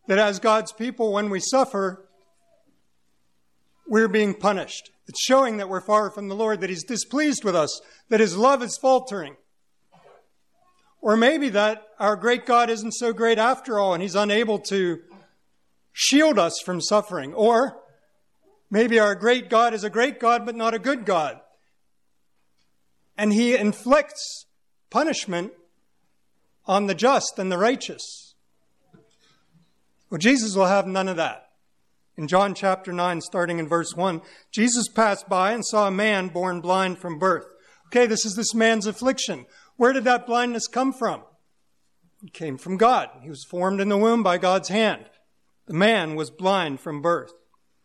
that as God's people, when we suffer, we're being punished. It's showing that we're far from the Lord, that He's displeased with us, that His love is faltering. Or maybe that our great God isn't so great after all, and He's unable to shield us from suffering. Or maybe our great God is a great God, but not a good God. And He inflicts punishment on the just and the righteous. Well, Jesus will have none of that. In John chapter 9, starting in verse 1, Jesus passed by and saw a man born blind from birth. Okay, this is this man's affliction. Where did that blindness come from? It came from God. He was formed in the womb by God's hand. The man was blind from birth.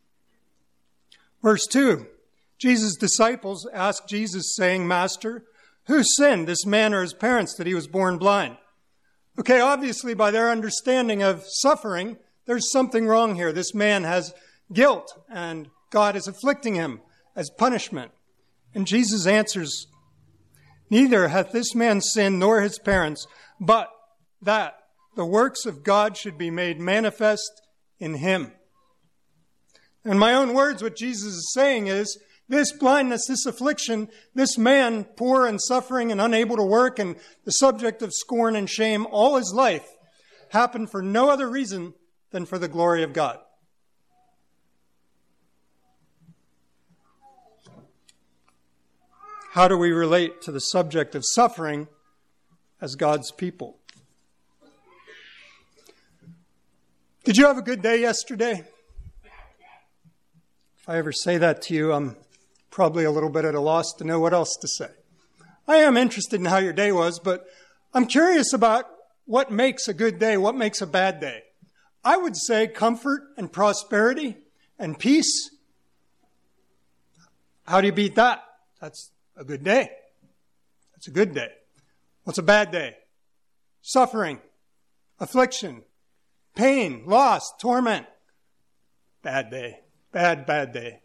Verse 2, Jesus' disciples asked Jesus, saying, Master, who sinned, this man or his parents, that he was born blind? Okay, obviously by their understanding of suffering, there's something wrong here. This man has guilt, and God is afflicting him as punishment. And Jesus answers, Neither hath this man sinned nor his parents, but that the works of God should be made manifest in him. In my own words, what Jesus is saying is, this blindness, this affliction, this man, poor and suffering and unable to work and the subject of scorn and shame all his life, happened for no other reason than for the glory of God. How do we relate to the subject of suffering as God's people? Did you have a good day yesterday? If I ever say that to you, I'm probably a little bit at a loss to know what else to say. I am interested in how your day was, but I'm curious about what makes a good day, what makes a bad day. I would say comfort and prosperity and peace. How do you beat that? That's a good day. That's a good day. What's a bad day? Suffering, affliction, pain, loss, torment. Bad day. Bad day.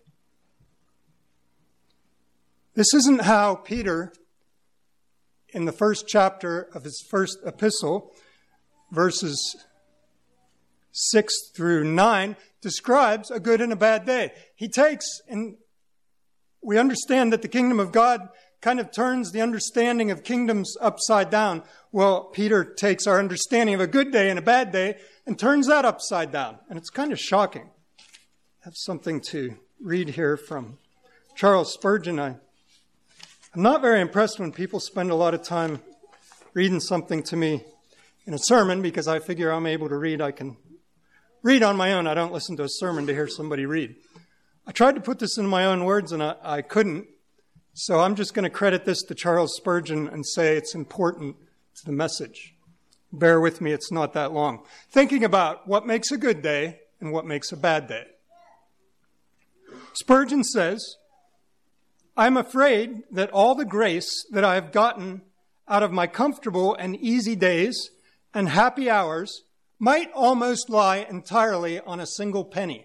This isn't how Peter, in the first chapter of his first epistle, verses 6 through 9, describes a good and a bad day. He takes, and we understand that the kingdom of God kind of turns the understanding of kingdoms upside down. Well, Peter takes our understanding of a good day and a bad day and turns that upside down. And it's kind of shocking. I have something to read here from Charles Spurgeon. I'm not very impressed when people spend a lot of time reading something to me in a sermon, because I figure I'm able to read. I can read on my own. I don't listen to a sermon to hear somebody read. I tried to put this in my own words, and I couldn't. So I'm just going to credit this to Charles Spurgeon and say it's important to the message. Bear with me, it's not that long. Thinking about what makes a good day and what makes a bad day. Spurgeon says, I'm afraid that all the grace that I have gotten out of my comfortable and easy days and happy hours might almost lie entirely on a single penny.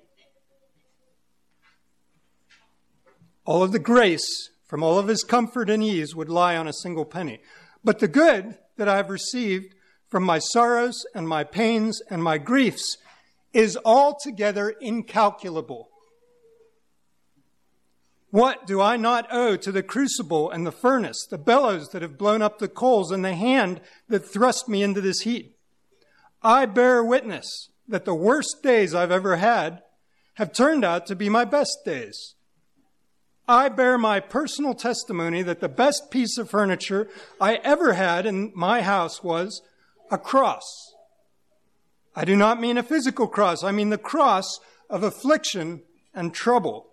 All of the grace from all of his comfort and ease would lie on a single penny. But the good that I have received from my sorrows and my pains and my griefs is altogether incalculable. What do I not owe to the crucible and the furnace, the bellows that have blown up the coals, and the hand that thrust me into this heat? I bear witness that the worst days I've ever had have turned out to be my best days. I bear my personal testimony that the best piece of furniture I ever had in my house was a cross. I do not mean a physical cross. I mean the cross of affliction and trouble.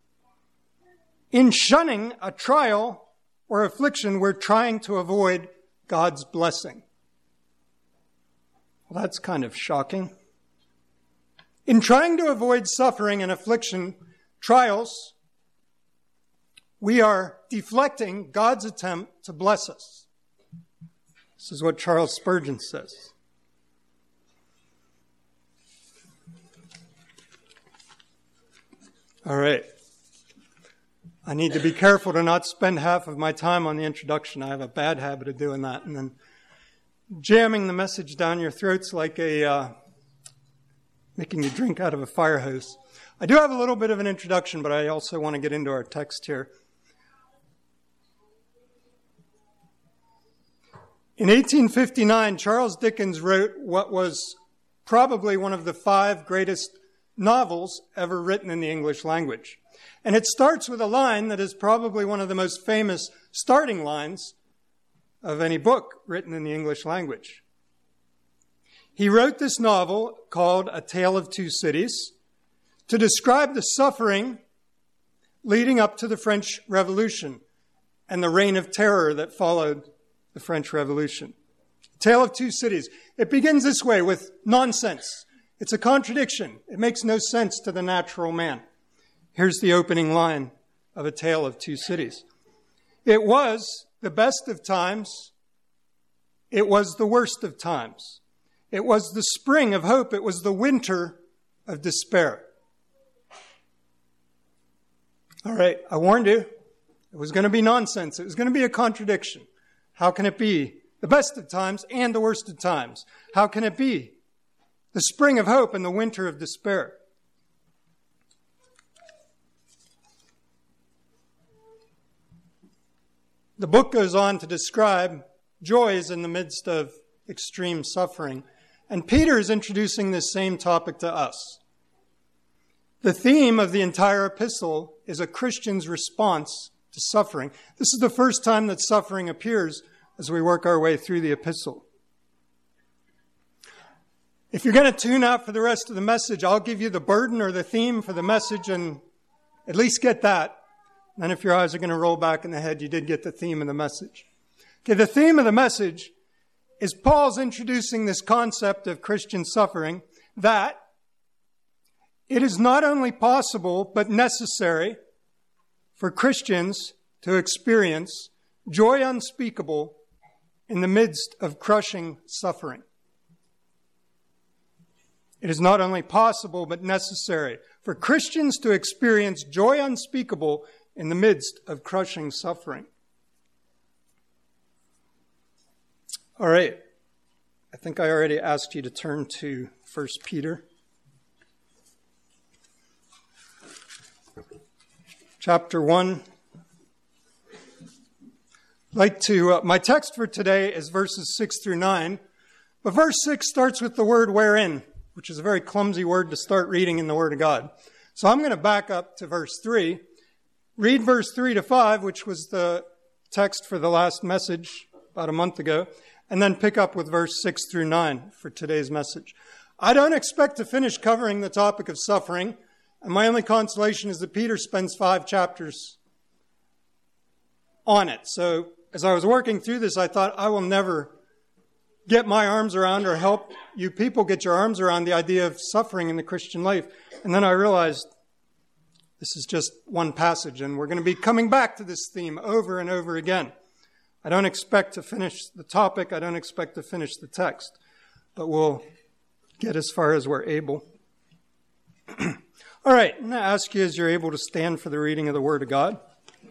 In shunning a trial or affliction, we're trying to avoid God's blessing. Well, that's kind of shocking. In trying to avoid suffering and affliction, trials, we are deflecting God's attempt to bless us. This is what Charles Spurgeon says. All right. I need to be careful to not spend half of my time on the introduction. I have a bad habit of doing that, and then jamming the message down your throats like a making you drink out of a fire hose. I do have a little bit of an introduction, but I also want to get into our text here. In 1859, Charles Dickens wrote what was probably one of the 5 greatest novels ever written in the English language. And it starts with a line that is probably one of the most famous starting lines of any book written in the English language. He wrote this novel called A Tale of Two Cities to describe the suffering leading up to the French Revolution and the reign of terror that followed the French Revolution. Tale of Two Cities. It begins this way with nonsense. It's a contradiction. It makes no sense to the natural man. Here's the opening line of A Tale of Two Cities. It was the best of times. It was the worst of times. It was the spring of hope. It was the winter of despair. All right, I warned you. It was going to be nonsense. It was going to be a contradiction. How can it be the best of times and the worst of times? How can it be the spring of hope and the winter of despair? The book goes on to describe joys in the midst of extreme suffering. And Peter is introducing this same topic to us. The theme of the entire epistle is a Christian's response to suffering. This is the first time that suffering appears as we work our way through the epistle. If you're going to tune out for the rest of the message, I'll give you the burden or the theme for the message and at least get that. And then if your eyes are going to roll back in the head, you did get the theme of the message. Okay, the theme of the message is Paul's introducing this concept of Christian suffering, that it is not only possible but necessary for Christians to experience joy unspeakable in the midst of crushing suffering. It is not only possible but necessary for Christians to experience joy unspeakable in the midst of crushing suffering. All right. I think I already asked you to turn to 1 Peter. Chapter 1. My text for today is verses 6 through 9. But verse 6 starts with the word wherein, which is a very clumsy word to start reading in the Word of God. So I'm going to back up to verse 3. Read verse 3 to 5, which was the text for the last message about a month ago, and then pick up with verse 6 through 9 for today's message. I don't expect to finish covering the topic of suffering, and my only consolation is that Peter spends 5 chapters on it. So as I was working through this, I thought I will never get my arms around or help you people get your arms around the idea of suffering in the Christian life. And then I realized this is just one passage, and we're going to be coming back to this theme over and over again. I don't expect to finish the topic. I don't expect to finish the text, but we'll get as far as we're able. All right, I'm going to ask you as you're able to stand for the reading of the Word of God.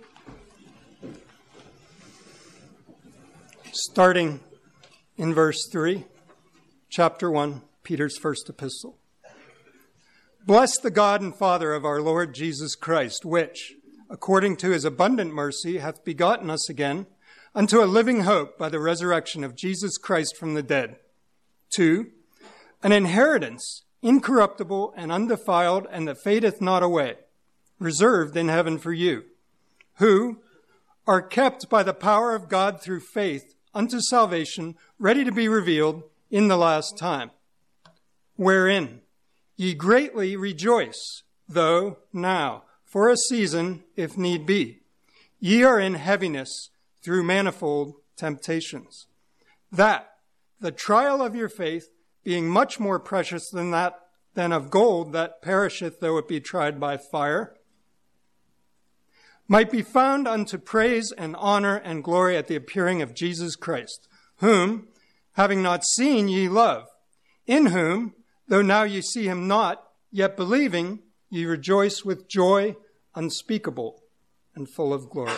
Starting in verse 3, chapter 1, Peter's first epistle. Bless the God and Father of our Lord Jesus Christ, which, according to his abundant mercy, hath begotten us again unto a living hope by the resurrection of Jesus Christ from the dead. 2, an inheritance incorruptible and undefiled, and that fadeth not away, reserved in heaven for you, who are kept by the power of God through faith unto salvation, ready to be revealed in the last time, wherein ye greatly rejoice, though now, for a season, if need be, ye are in heaviness through manifold temptations, that the trial of your faith, being much more precious than of gold that perisheth though it be tried by fire, might be found unto praise and honor and glory at the appearing of Jesus Christ, whom, having not seen, ye love, in whom, though now ye see him not, yet believing, ye rejoice with joy unspeakable and full of glory.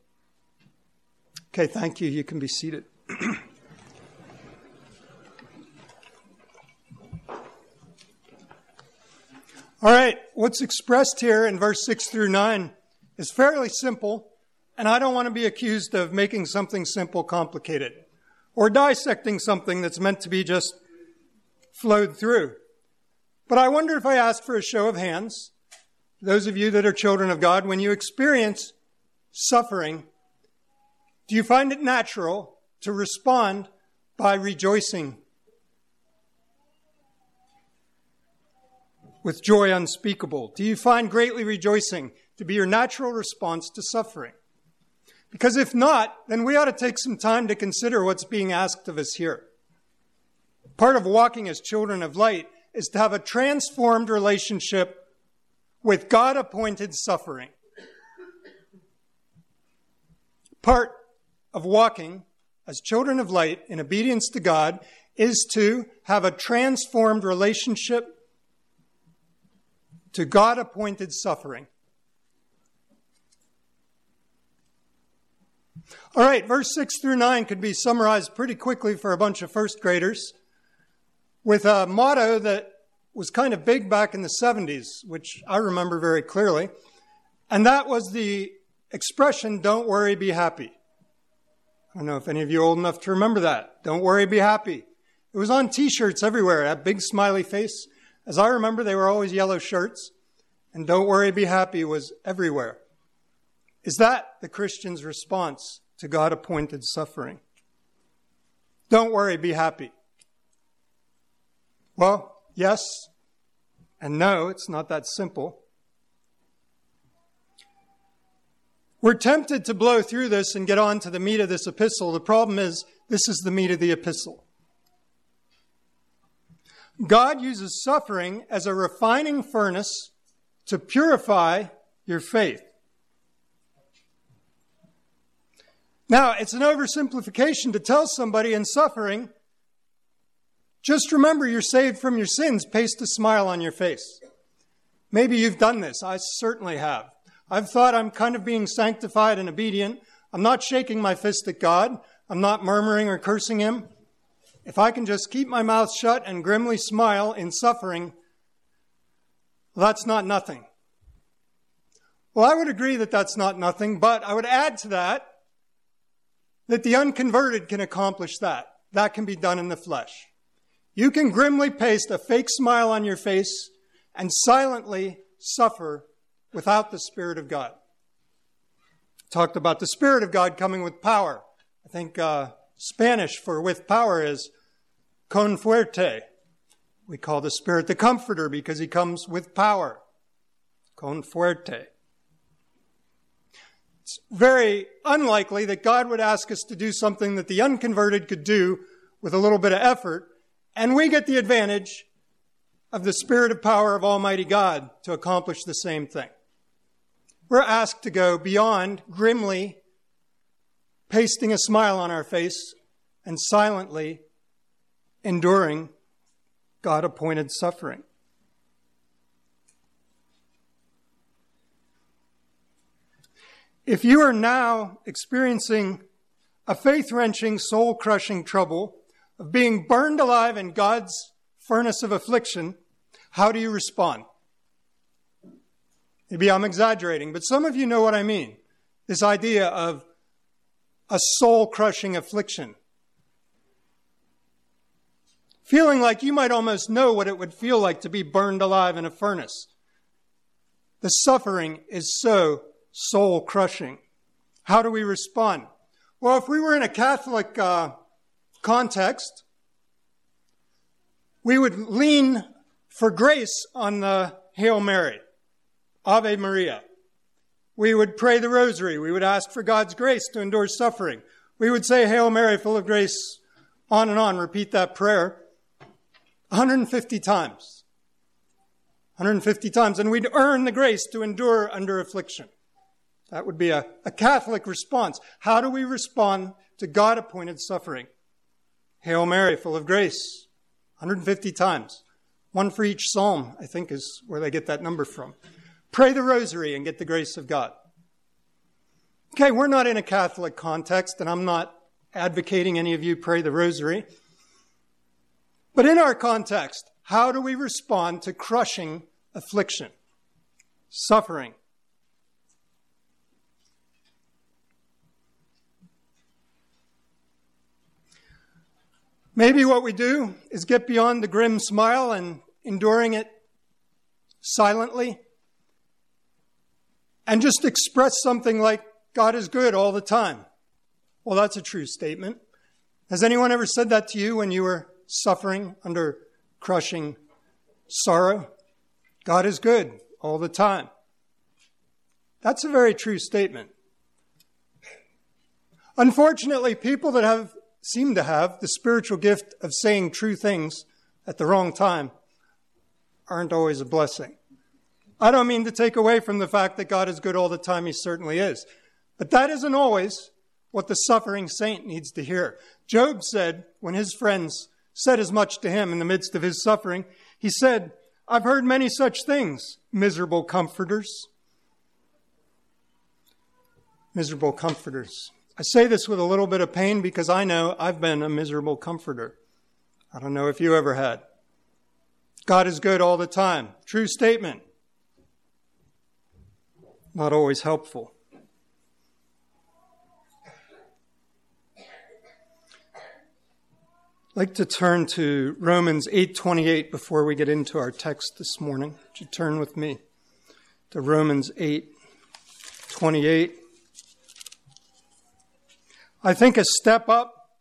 Okay, thank you. You can be seated. All right, what's expressed here in verse 6 through 9 is fairly simple, and I don't want to be accused of making something simple complicated or dissecting something that's meant to be just flowed through. But I wonder if I asked for a show of hands, those of you that are children of God, when you experience suffering, do you find it natural to respond by rejoicing with joy unspeakable? Do you find greatly rejoicing to be your natural response to suffering? Because if not, then we ought to take some time to consider what's being asked of us here. Part of walking as children of light is to have a transformed relationship with God-appointed suffering. Part of walking as children of light in obedience to God is to have a transformed relationship to God-appointed suffering. All right, verse 6 through 9 could be summarized pretty quickly for a bunch of first graders with a motto that was kind of big back in the 70s, which I remember very clearly. And that was the expression, "Don't worry, be happy." I don't know if any of you are old enough to remember that. Don't worry, be happy. It was on T-shirts everywhere, that big smiley face. As I remember, they were always yellow shirts. And don't worry, be happy was everywhere. Is that the Christian's response to God-appointed suffering? Don't worry, be happy. Well, yes and no, it's not that simple. We're tempted to blow through this and get on to the meat of this epistle. The problem is, this is the meat of the epistle. God uses suffering as a refining furnace to purify your faith. Now, it's an oversimplification to tell somebody in suffering, just remember you're saved from your sins, paste a smile on your face. Maybe you've done this. I certainly have. I've thought I'm kind of being sanctified and obedient. I'm not shaking my fist at God. I'm not murmuring or cursing him. If I can just keep my mouth shut and grimly smile in suffering, well, that's not nothing. Well, I would agree that that's not nothing, but I would add to that the unconverted can accomplish that. That can be done in the flesh. You can grimly paste a fake smile on your face and silently suffer without the Spirit of God. Talked about the Spirit of God coming with power. I think Spanish for with power is con fuerte. We call the Spirit the Comforter because he comes with power. Con fuerte. It's very unlikely that God would ask us to do something that the unconverted could do with a little bit of effort, and we get the advantage of the Spirit of power of Almighty God to accomplish the same thing. We're asked to go beyond grimly pasting a smile on our face and silently enduring God-appointed suffering. If you are now experiencing a faith-wrenching, soul-crushing trouble of being burned alive in God's furnace of affliction, how do you respond? Maybe I'm exaggerating, but some of you know what I mean. This idea of a soul-crushing affliction. Feeling like you might almost know what it would feel like to be burned alive in a furnace. The suffering is so soul-crushing. How do we respond? Well, if we were in a Catholic context, we would lean for grace on the Hail Mary, Ave Maria. We would pray the rosary. We would ask for God's grace to endure suffering. We would say, Hail Mary, full of grace, on and on, repeat that prayer 150 times. 150 times. And we'd earn the grace to endure under affliction. That would be a Catholic response. How do we respond to God-appointed suffering? Hail Mary, full of grace, 150 times. One for each psalm, I think, is where they get that number from. Pray the rosary and get the grace of God. Okay, we're not in a Catholic context, and I'm not advocating any of you pray the rosary. But in our context, how do we respond to crushing affliction, suffering. Maybe what we do is get beyond the grim smile and enduring it silently and just express something like, God is good all the time. Well, that's a true statement. Has anyone ever said that to you when you were suffering under crushing sorrow? God is good all the time. That's a very true statement. Unfortunately, people that seem to have the spiritual gift of saying true things at the wrong time aren't always a blessing. I don't mean to take away from the fact that God is good all the time. He certainly is. But that isn't always what the suffering saint needs to hear. Job said, when his friends said as much to him in the midst of his suffering, he said, I've heard many such things, miserable comforters. Miserable comforters. I say this with a little bit of pain because I know I've been a miserable comforter. I don't know if you ever had. God is good all the time. True statement. Not always helpful. I'd like to turn to Romans 8:28 before we get into our text this morning. Would you turn with me to Romans 8:28? I think a step up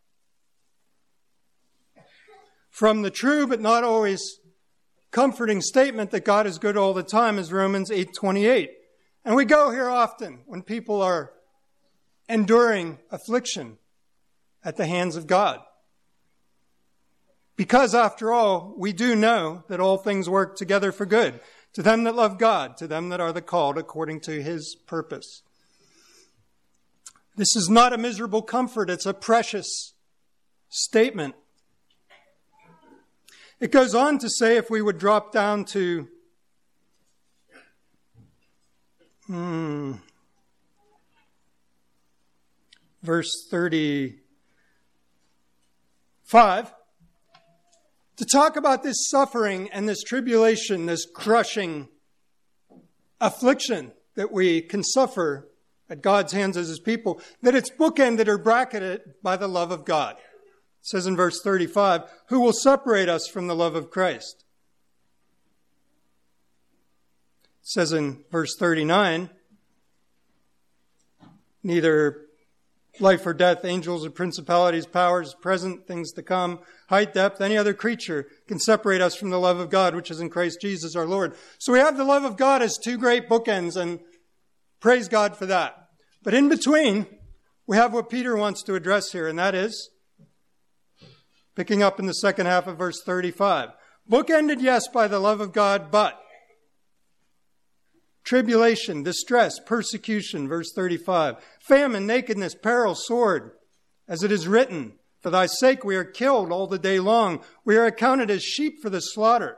from the true but not always comforting statement that God is good all the time is Romans 8:28. And we go here often when people are enduring affliction at the hands of God. Because, after all, we do know that all things work together for good, to them that love God, to them that are the called according to his purpose. This is not a miserable comfort, it's a precious statement. It goes on to say, if we would drop down to verse 35, to talk about this suffering and this tribulation, this crushing affliction that we can suffer at God's hands as his people, that it's bookended or bracketed by the love of God. It says in verse 35, who will separate us from the love of Christ? It says in verse 39, neither life or death, angels or principalities, powers, present, things to come, height, depth, any other creature can separate us from the love of God, which is in Christ Jesus our Lord. So we have the love of God as two great bookends, and praise God for that. But in between, we have what Peter wants to address here, and that is, picking up in the second half of verse 35, bookended, yes, by the love of God, but tribulation, distress, persecution, verse 35. Famine, nakedness, peril, sword. As it is written, for thy sake we are killed all the day long. We are accounted as sheep for the slaughter.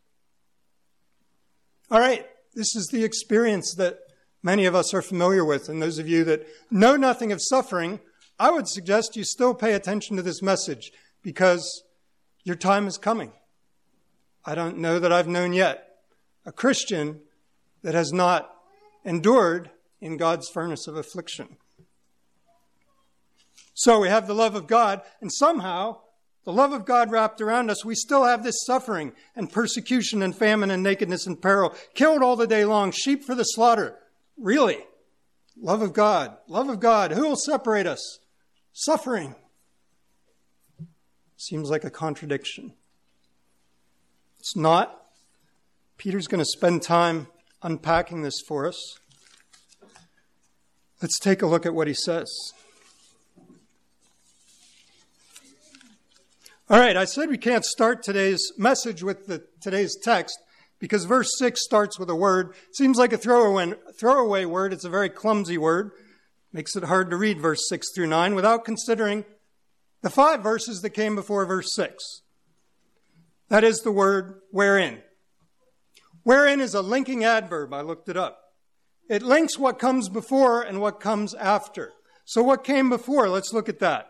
All right, this is the experience that many of us are familiar with. And those of you that know nothing of suffering, I would suggest you still pay attention to this message because your time is coming. I don't know that I've known yet a Christian that has not endured in God's furnace of affliction. So we have the love of God, and somehow the love of God wrapped around us, we still have this suffering and persecution and famine and nakedness and peril, killed all the day long, sheep for the slaughter. Really? Love of God. Love of God. Who will separate us? Suffering. Seems like a contradiction. It's not. Peter's going to spend time unpacking this for us. Let's take a look at what he says. All right, I said we can't start today's message with today's text because verse 6 starts with a word. It seems like a throwaway word. It's a very clumsy word. Makes it hard to read verse 6 through 9 without considering the 5 verses that came before verse 6. That is the word wherein. Wherein is a linking adverb. I looked it up. It links what comes before and what comes after. So what came before? Let's look at that.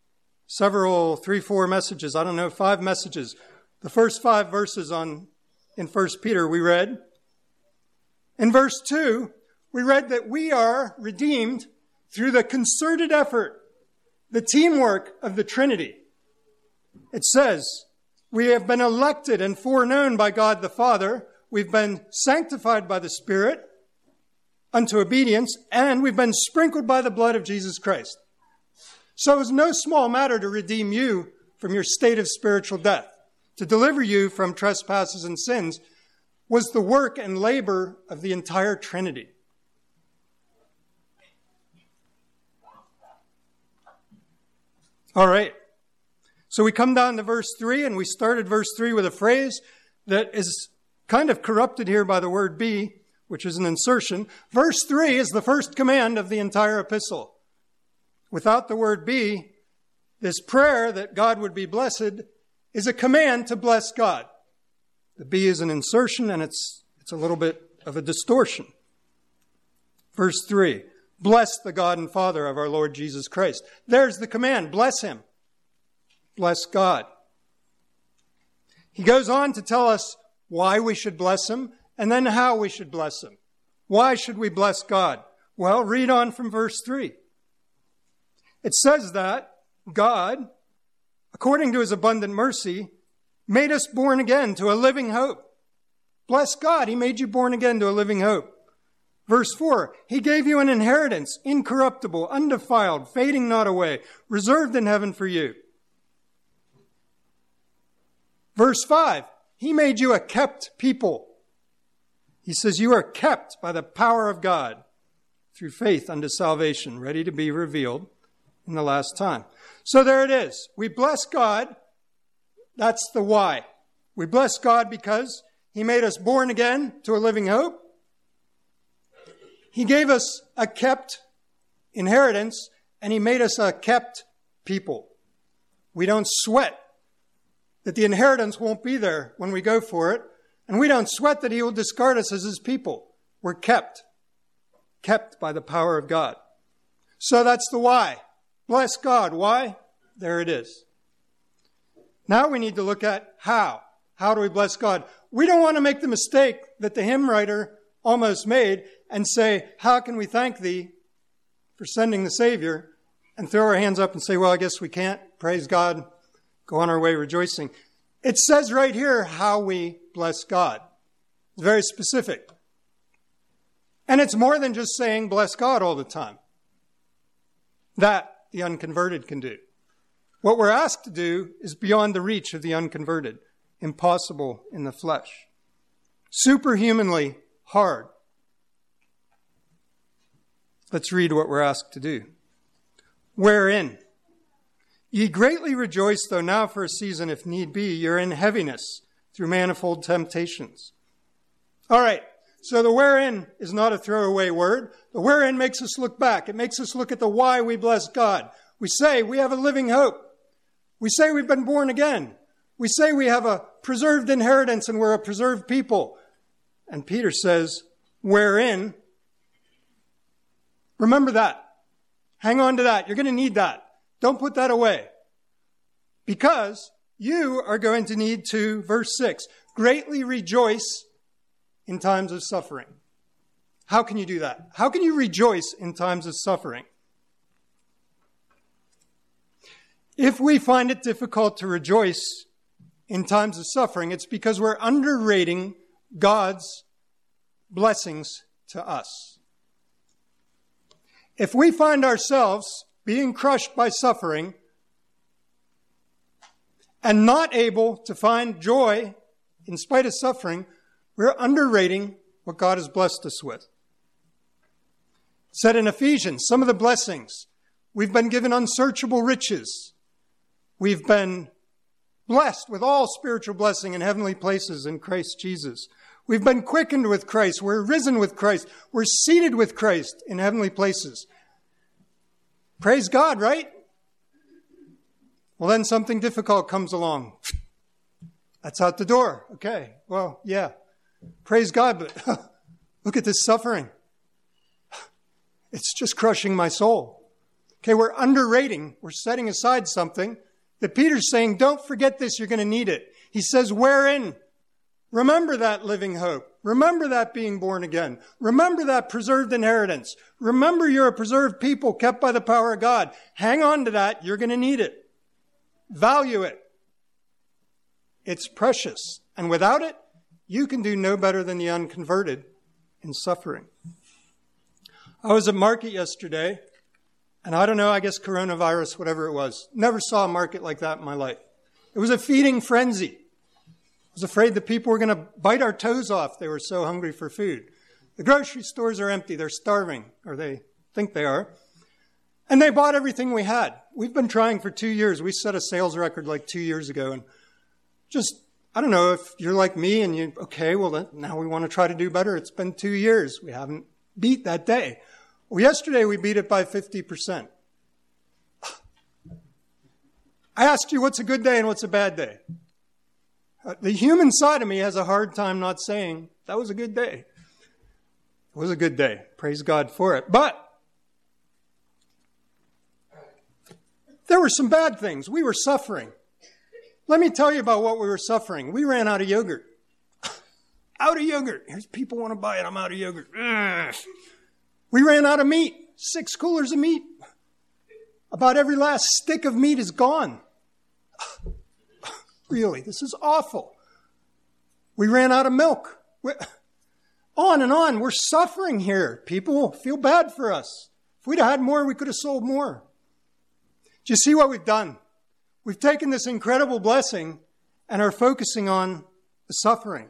3, 4 messages. I don't know, 5 messages. The first 5 verses on in 1 Peter we read. In verse 2, we read that we are redeemed through the concerted effort, the teamwork of the Trinity. It says, we have been elected and foreknown by God the Father. We've been sanctified by the Spirit unto obedience, and we've been sprinkled by the blood of Jesus Christ. So it was no small matter to redeem you from your state of spiritual death. To deliver you from trespasses and sins was the work and labor of the entire Trinity. All right. So we come down to verse 3, and we started verse 3 with a phrase that is kind of corrupted here by the word be, which is an insertion. Verse 3 is the first command of the entire epistle. Without the word be, this prayer that God would be blessed is a command to bless God. The be is an insertion, and it's a little bit of a distortion. Verse 3, bless the God and Father of our Lord Jesus Christ. There's the command, bless him. Bless God. He goes on to tell us why we should bless him and then how we should bless him. Why should we bless God? Well, read on from verse 3. It says that God, according to his abundant mercy, made us born again to a living hope. Bless God, he made you born again to a living hope. Verse 4, he gave you an inheritance, incorruptible, undefiled, fading not away, reserved in heaven for you. Verse 5, he made you a kept people. He says you are kept by the power of God through faith unto salvation, ready to be revealed in the last time. So there it is. We bless God. That's the why. We bless God because he made us born again to a living hope. He gave us a kept inheritance, and he made us a kept people. We don't sweat that the inheritance won't be there when we go for it, and we don't sweat that he will discard us as his people. We're kept by the power of God. So that's the why. Bless God. Why? There it is. Now we need to look at how. How do we bless God? We don't want to make the mistake that the hymn writer almost made and say, how can we thank thee for sending the Savior? And throw our hands up and say, well, I guess we can't. Praise God. Go on our way rejoicing. It says right here how we bless God. It's very specific. And it's more than just saying bless God all the time. That the unconverted can do. What we're asked to do is beyond the reach of the unconverted. Impossible in the flesh. Superhumanly hard. Let's read what we're asked to do. Wherein ye greatly rejoice, though now for a season, if need be, you're in heaviness through manifold temptations. All right, so the wherein is not a throwaway word. The wherein makes us look back. It makes us look at the why we bless God. We say we have a living hope. We say we've been born again. We say we have a preserved inheritance and we're a preserved people. And Peter says, wherein, remember that. Hang on to that. You're going to need that. Don't put that away. Because you are going to need to, verse 6, greatly rejoice in times of suffering. How can you do that? How can you rejoice in times of suffering? If we find it difficult to rejoice in times of suffering, it's because we're underrating God's blessings to us. If we find ourselves being crushed by suffering and not able to find joy in spite of suffering, we're underrating what God has blessed us with. It said in Ephesians, some of the blessings, we've been given unsearchable riches. We've been blessed with all spiritual blessing in heavenly places in Christ Jesus. We've been quickened with Christ. We're risen with Christ. We're seated with Christ in heavenly places. Praise God, right? Well, then something difficult comes along. That's out the door. Okay, well, yeah. Praise God, but look at this suffering. It's just crushing my soul. Okay, we're underrating. We're setting aside something that Peter's saying, don't forget this, you're going to need it. He says, wherein? Remember that living hope. Remember that being born again. Remember that preserved inheritance. Remember you're a preserved people kept by the power of God. Hang on to that. You're going to need it. Value it. It's precious. And without it, you can do no better than the unconverted in suffering. I was at market yesterday, and I don't know, I guess coronavirus, whatever it was. Never saw a market like that in my life. It was a feeding frenzy. I was afraid that people were going to bite our toes off. They were so hungry for food. The grocery stores are empty. They're starving, or they think they are. And they bought everything we had. We've been trying for 2 years. We set a sales record like 2 years ago. And just, I don't know if you're like me and now we want to try to do better. It's been 2 years. We haven't beat that day. Well, yesterday we beat it by 50%. I asked you what's a good day and what's a bad day. The human side of me has a hard time not saying that was a good day. It was a good day. Praise God for it. But there were some bad things. We were suffering. Let me tell you about what we were suffering. We ran out of yogurt. Out of yogurt. Here's people want to buy it. I'm out of yogurt. We ran out of meat. 6 coolers of meat. About every last stick of meat is gone. Really, this is awful. We ran out of milk. On and on. We're suffering here. People feel bad for us. If we'd had more, we could have sold more. Do you see what we've done? We've taken this incredible blessing and are focusing on the suffering.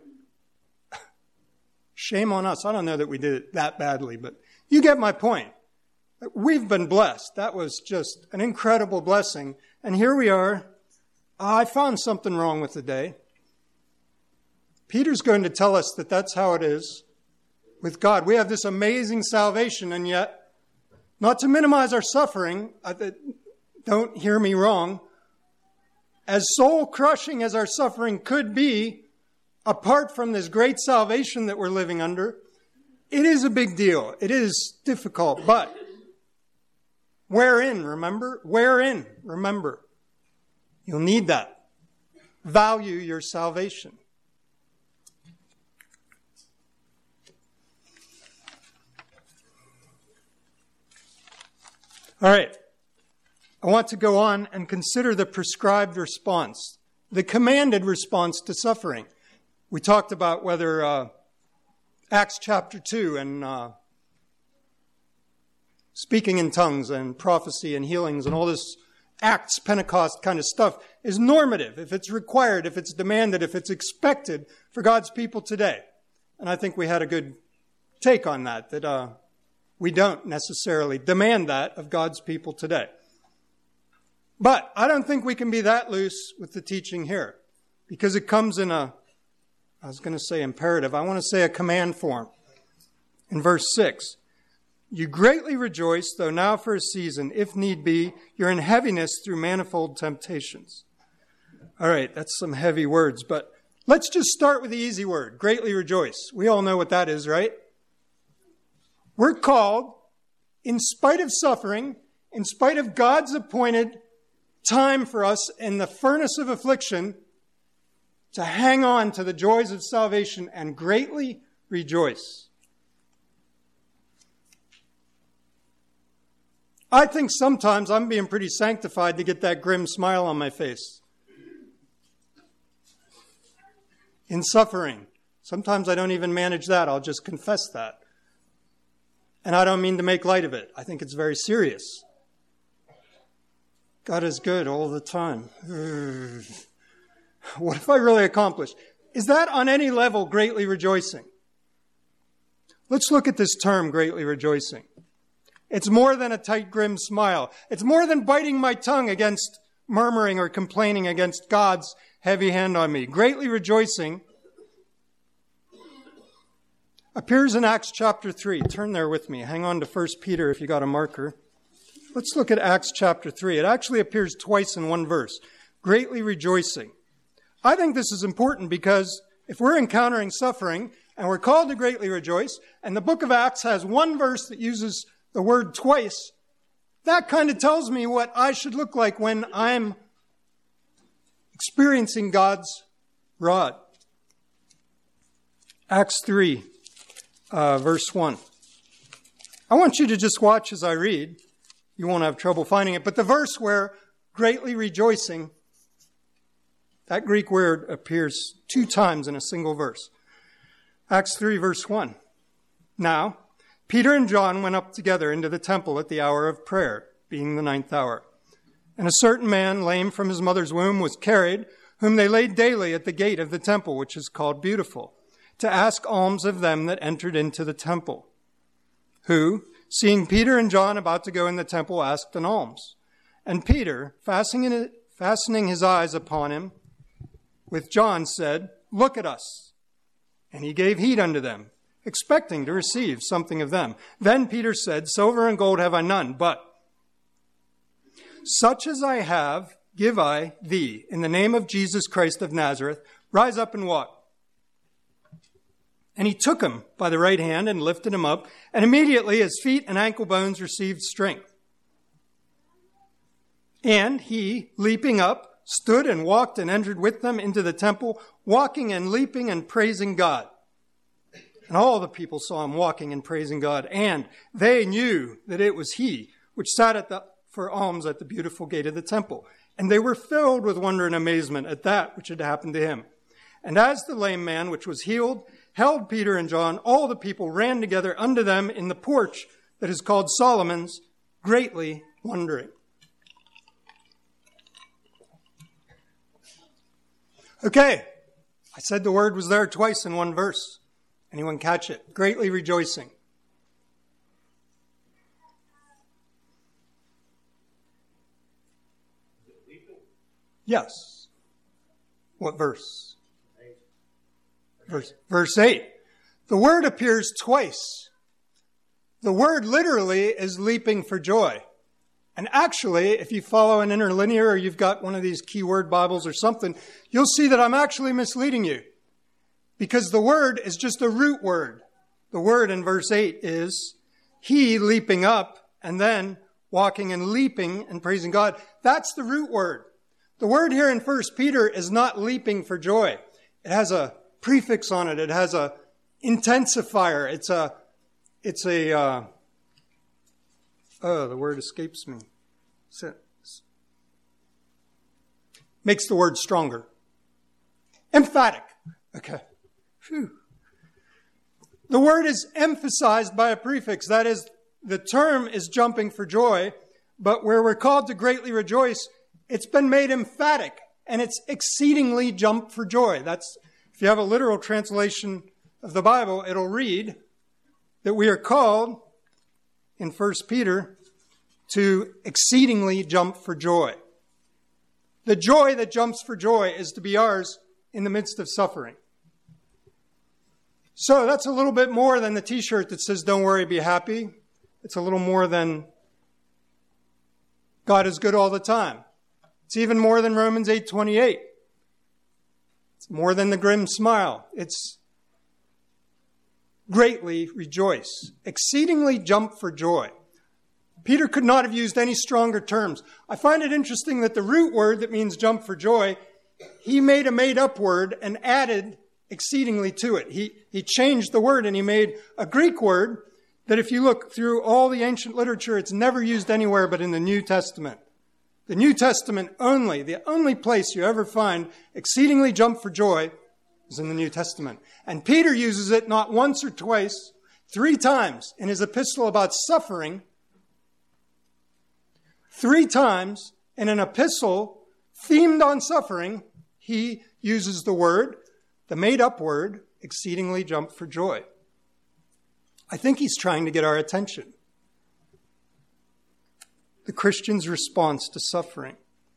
Shame on us. I don't know that we did it that badly, but you get my point. We've been blessed. That was just an incredible blessing. And here we are. I found something wrong with the day. Peter's going to tell us that that's how it is with God. We have this amazing salvation, and yet, not to minimize our suffering, don't hear me wrong, as soul-crushing as our suffering could be, apart from this great salvation that we're living under, it is a big deal. It is difficult, but wherein, remember? Wherein, remember? You'll need that. Value your salvation. All right. I want to go on and consider the prescribed response, the commanded response to suffering. We talked about whether Acts chapter 2 and speaking in tongues and prophecy and healings and all this Acts, Pentecost kind of stuff is normative, if it's required, if it's demanded, if it's expected for God's people today. And I think we had a good take on that we don't necessarily demand that of God's people today. But I don't think we can be that loose with the teaching here, because it comes in I was going to say imperative, I want to say a command form. In verse 6, you greatly rejoice, though now for a season, if need be, you're in heaviness through manifold temptations. All right, that's some heavy words, but let's just start with the easy word, greatly rejoice. We all know what that is, right? We're called, in spite of suffering, in spite of God's appointed time for us in the furnace of affliction, to hang on to the joys of salvation and greatly rejoice. I think sometimes I'm being pretty sanctified to get that grim smile on my face. In suffering. Sometimes I don't even manage that. I'll just confess that. And I don't mean to make light of it. I think it's very serious. God is good all the time. What have I really accomplished? Is that on any level greatly rejoicing? Let's look at this term, greatly rejoicing. It's more than a tight, grim smile. It's more than biting my tongue against murmuring or complaining against God's heavy hand on me. Greatly rejoicing appears in Acts chapter 3. Turn there with me. Hang on to 1 Peter if you got a marker. Let's look at Acts chapter 3. It actually appears twice in one verse. Greatly rejoicing. I think this is important because if we're encountering suffering and we're called to greatly rejoice, and the book of Acts has one verse that uses the word twice, that kind of tells me what I should look like when I'm experiencing God's rod. Acts 3, verse 1. I want you to just watch as I read. You won't have trouble finding it. But the verse where greatly rejoicing, that Greek word appears 2 times in a single verse. Acts 3, verse 1. Now, Peter and John went up together into the temple at the hour of prayer, being the 9th hour. And a certain man, lame from his mother's womb, was carried, whom they laid daily at the gate of the temple, which is called Beautiful, to ask alms of them that entered into the temple, who, seeing Peter and John about to go in the temple, asked an alms. And Peter, fastening his eyes upon him, with John said, "Look at us." And he gave heed unto them, expecting to receive something of them. Then Peter said, "Silver and gold have I none, but such as I have, give I thee. In the name of Jesus Christ of Nazareth, rise up and walk." And he took him by the right hand and lifted him up, and immediately his feet and ankle bones received strength. And he, leaping up, stood and walked and entered with them into the temple, walking and leaping and praising God. And all the people saw him walking and praising God, and they knew that it was he which sat for alms at the Beautiful gate of the temple. And they were filled with wonder and amazement at that which had happened to him. And as the lame man which was healed held Peter and John, all the people ran together unto them in the porch that is called Solomon's, greatly wondering. Okay, I said the word was there twice in one verse. Anyone catch it? Greatly rejoicing. Yes. What verse? Verse 8. The word appears twice. The word literally is leaping for joy. And actually, if you follow an interlinear or you've got one of these keyword Bibles or something, you'll see that I'm actually misleading you. Because the word is just a root word. The word in verse 8 is he leaping up and then walking and leaping and praising God. That's the root word. The word here in 1 Peter is not leaping for joy. It has a prefix on it. It has a intensifier. The word escapes me. Makes the word stronger. Emphatic. Okay. Phew. The word is emphasized by a prefix. That is, the term is jumping for joy, but where we're called to greatly rejoice, it's been made emphatic, and it's exceedingly jump for joy. That's, if you have a literal translation of the Bible, it'll read that we are called in 1 Peter to exceedingly jump for joy. The joy that jumps for joy is to be ours in the midst of suffering. So that's a little bit more than the t-shirt that says, "Don't worry, be happy." It's a little more than God is good all the time. It's even more than Romans 8:28. It's more than the grim smile. It's greatly rejoice. Exceedingly jump for joy. Peter could not have used any stronger terms. I find it interesting that the root word that means jump for joy, he made a made-up word and added exceedingly to it. He changed the word and he made a Greek word that if you look through all the ancient literature, it's never used anywhere but in the New Testament. The New Testament only, the only place you ever find exceedingly jump for joy is in the New Testament. And Peter uses it not once or twice, 3 times in his epistle about suffering. 3 times in an epistle themed on suffering, he uses the word, the made-up word, exceedingly jump for joy. I think he's trying to get our attention. The Christian's response to suffering.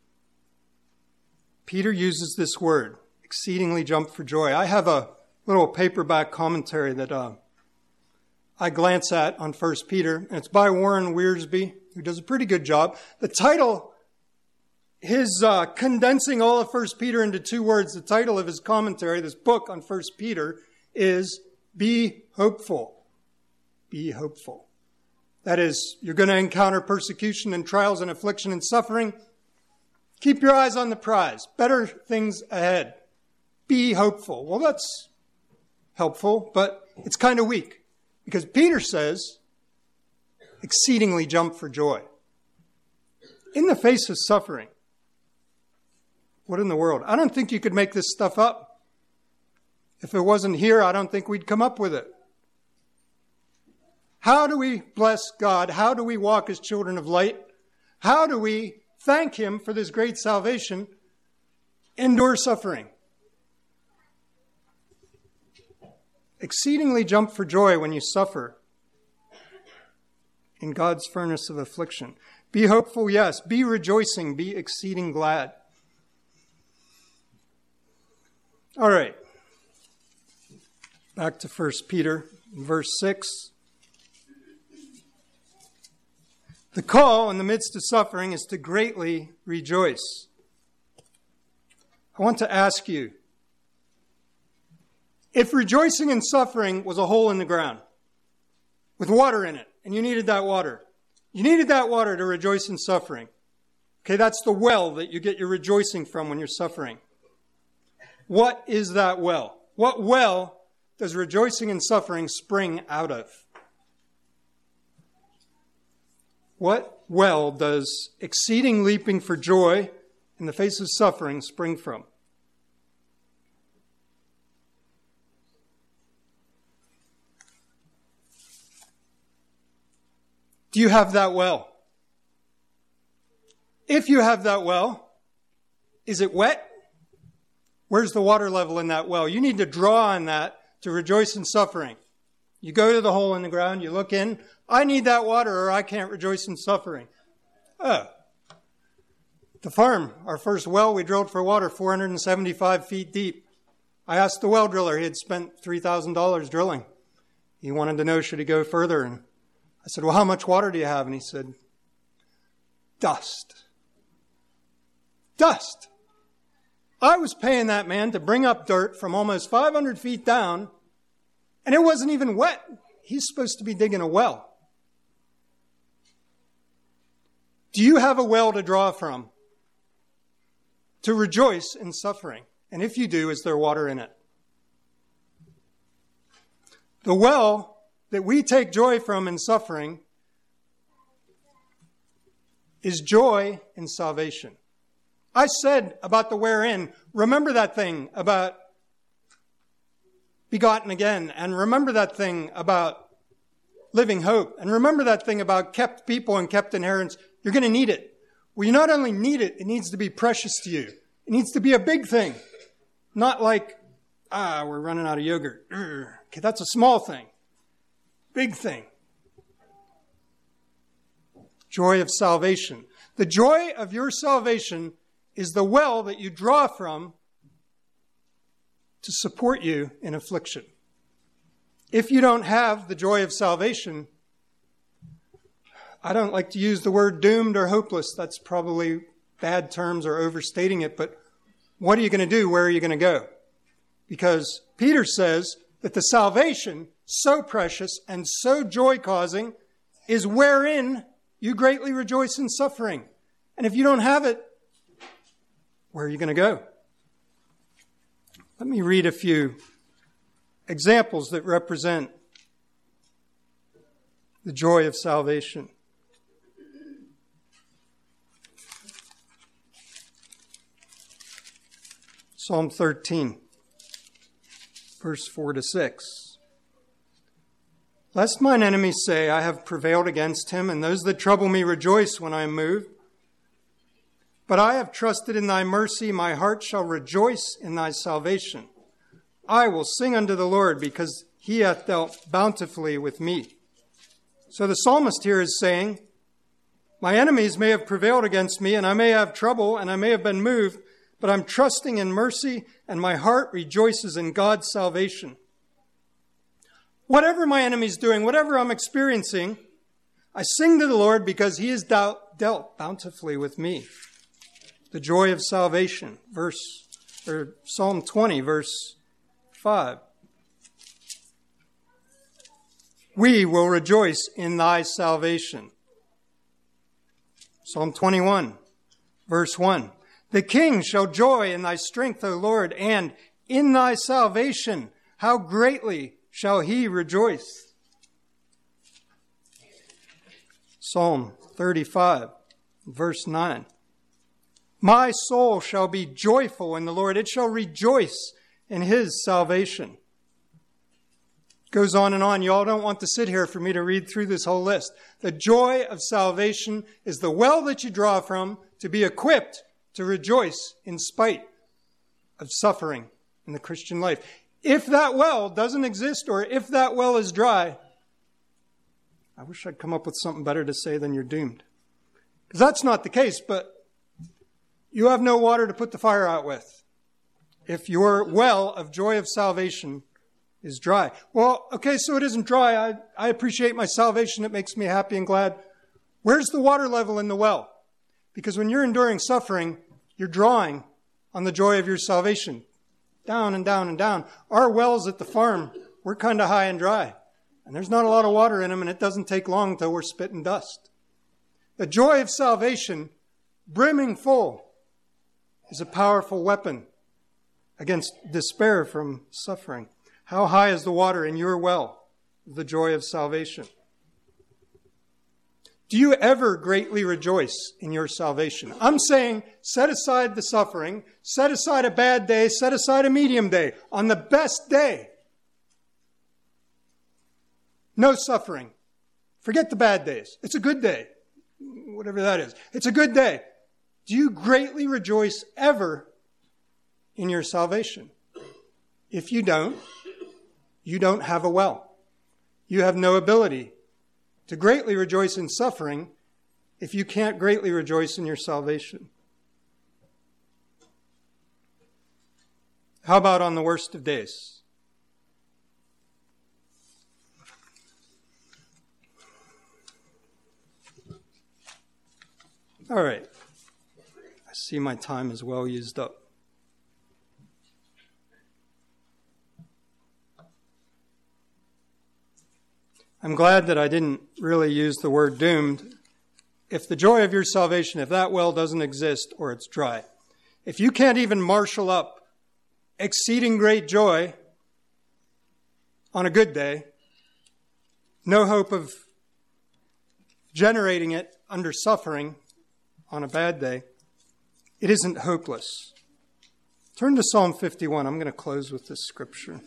Peter uses this word, exceedingly jump for joy. I have a little paperback commentary that I glance at on 1 Peter, and it's by Warren Wiersbe, who does a pretty good job. The title, his condensing all of 1 Peter into 2 words, the title of his commentary, this book on 1 Peter, is Be Hopeful. Be hopeful. That is, you're going to encounter persecution and trials and affliction and suffering. Keep your eyes on the prize. Better things ahead. Be hopeful. Well, helpful, but it's kind of weak. Because Peter says, exceedingly jump for joy. In the face of suffering. What in the world? I don't think you could make this stuff up. If it wasn't here, I don't think we'd come up with it. How do we bless God? How do we walk as children of light? How do we thank Him for this great salvation? Endure suffering. Exceedingly jump for joy when you suffer in God's furnace of affliction. Be hopeful, yes. Be rejoicing. Be exceeding glad. All right. Back to 1 Peter, verse 6. The call in the midst of suffering is to greatly rejoice. I want to ask you, if rejoicing in suffering was a hole in the ground with water in it, and you needed that water to rejoice in suffering. Okay, that's the well that you get your rejoicing from when you're suffering. What is that well? What well does rejoicing in suffering spring out of? What well does exceeding leaping for joy in the face of suffering spring from? Do you have that well? If you have that well, is it wet? Where's the water level in that well? You need to draw on that to rejoice in suffering. You go to the hole in the ground, you look in, I need that water or I can't rejoice in suffering. The farm, our first well we drilled for water, 475 feet deep. I asked the well driller, he had spent $3,000 drilling. He wanted to know, should he go further? And I said, well, how much water do you have? And he said, dust. Dust. I was paying that man to bring up dirt from almost 500 feet down, and it wasn't even wet. He's supposed to be digging a well. Do you have a well to draw from? To rejoice in suffering? And if you do, is there water in it? The well that we take joy from in suffering is joy in salvation. I said about the wherein, remember that thing about begotten again, and remember that thing about living hope, and remember that thing about kept people and kept inheritance. You're going to need it. Well, you not only need it, it needs to be precious to you. It needs to be a big thing. Not like, we're running out of yogurt. Okay, that's a small thing. Big thing. Joy of salvation. The joy of your salvation is the well that you draw from to support you in affliction. If you don't have the joy of salvation, I don't like to use the word doomed or hopeless. That's probably bad terms or overstating it, but what are you going to do? Where are you going to go? Because Peter says that the salvation, so precious and so joy-causing, is wherein you greatly rejoice in suffering. And if you don't have it, where are you going to go? Let me read a few examples that represent the joy of salvation. Psalm 13, verse 4 to 6. Lest mine enemies say, I have prevailed against him, and those that trouble me rejoice when I am moved. But I have trusted in thy mercy. My heart shall rejoice in thy salvation. I will sing unto the Lord, because he hath dealt bountifully with me. So the psalmist here is saying, my enemies may have prevailed against me, and I may have trouble, and I may have been moved, but I'm trusting in mercy, and my heart rejoices in God's salvation. Whatever my enemy's doing, whatever I'm experiencing, I sing to the Lord because he has dealt bountifully with me. The joy of salvation, Psalm 20, verse 5. We will rejoice in thy salvation. Psalm 21, verse 1. The king shall joy in thy strength, O Lord, and in thy salvation how greatly shall he rejoice? Psalm 35, verse 9. My soul shall be joyful in the Lord. It shall rejoice in his salvation. Goes on and on. You all don't want to sit here for me to read through this whole list. The joy of salvation is the well that you draw from to be equipped to rejoice in spite of suffering in the Christian life. If that well doesn't exist, or if that well is dry, I wish I'd come up with something better to say than you're doomed. Because that's not the case, but you have no water to put the fire out with if your well of joy of salvation is dry. Well, okay, so it isn't dry. I appreciate my salvation. It makes me happy and glad. Where's the water level in the well? Because when you're enduring suffering, you're drawing on the joy of your salvation. Down and down and down. Our wells at the farm, we're kind of high and dry. And there's not a lot of water in them, and it doesn't take long till we're spitting dust. The joy of salvation, brimming full, is a powerful weapon against despair from suffering. How high is the water in your well of the joy of salvation? Do you ever greatly rejoice in your salvation? I'm saying set aside the suffering, set aside a bad day, set aside a medium day. On the best day, no suffering. Forget the bad days. It's a good day, whatever that is. It's a good day. Do you greatly rejoice ever in your salvation? If you don't have a well. You have no ability to greatly rejoice in suffering if you can't greatly rejoice in your salvation. How about on the worst of days? All right. I see my time is well used up. I'm glad that I didn't really use the word doomed. If the joy of your salvation, if that well doesn't exist or it's dry, if you can't even marshal up exceeding great joy on a good day, no hope of generating it under suffering on a bad day, it isn't hopeless. Turn to Psalm 51. I'm going to close with this scripture.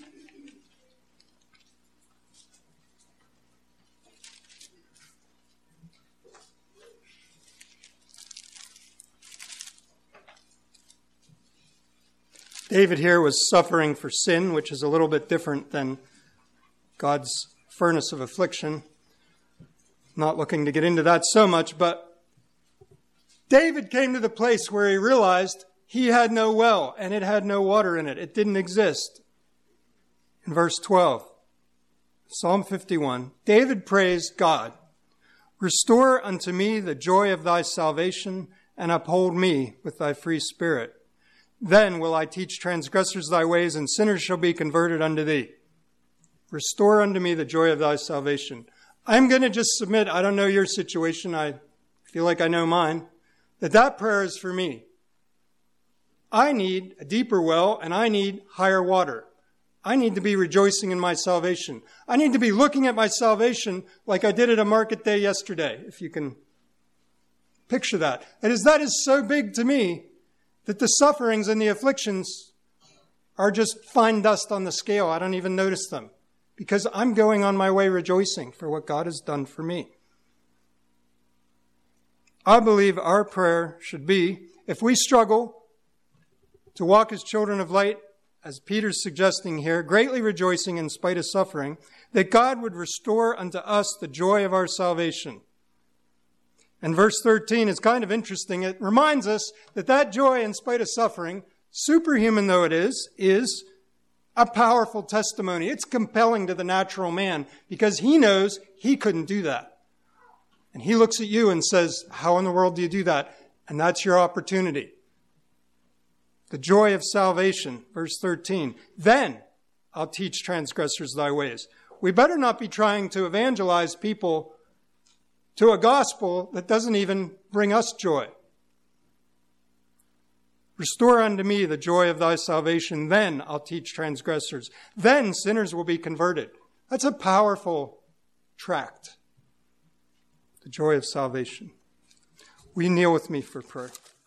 David here was suffering for sin, which is a little bit different than God's furnace of affliction. Not looking to get into that so much, but David came to the place where he realized he had no well and it had no water in it. It didn't exist. In verse 12, Psalm 51, David praised God. Restore unto me the joy of thy salvation and uphold me with thy free spirit. Then will I teach transgressors thy ways, and sinners shall be converted unto thee. Restore unto me the joy of thy salvation. I'm going to just submit, I don't know your situation, I feel like I know mine, that prayer is for me. I need a deeper well, and I need higher water. I need to be rejoicing in my salvation. I need to be looking at my salvation like I did at a market day yesterday, if you can picture that. That is so big to me that the sufferings and the afflictions are just fine dust on the scale. I don't even notice them because I'm going on my way rejoicing for what God has done for me. I believe our prayer should be, if we struggle to walk as children of light, as Peter's suggesting here, greatly rejoicing in spite of suffering, that God would restore unto us the joy of our salvation. And verse 13 is kind of interesting. It reminds us that joy in spite of suffering, superhuman though it is a powerful testimony. It's compelling to the natural man because he knows he couldn't do that. And he looks at you and says, how in the world do you do that? And that's your opportunity. The joy of salvation, verse 13. Then I'll teach transgressors thy ways. We better not be trying to evangelize people to a gospel that doesn't even bring us joy. Restore unto me the joy of thy salvation. Then I'll teach transgressors. Then sinners will be converted. That's a powerful tract. The joy of salvation. Will you kneel with me for prayer?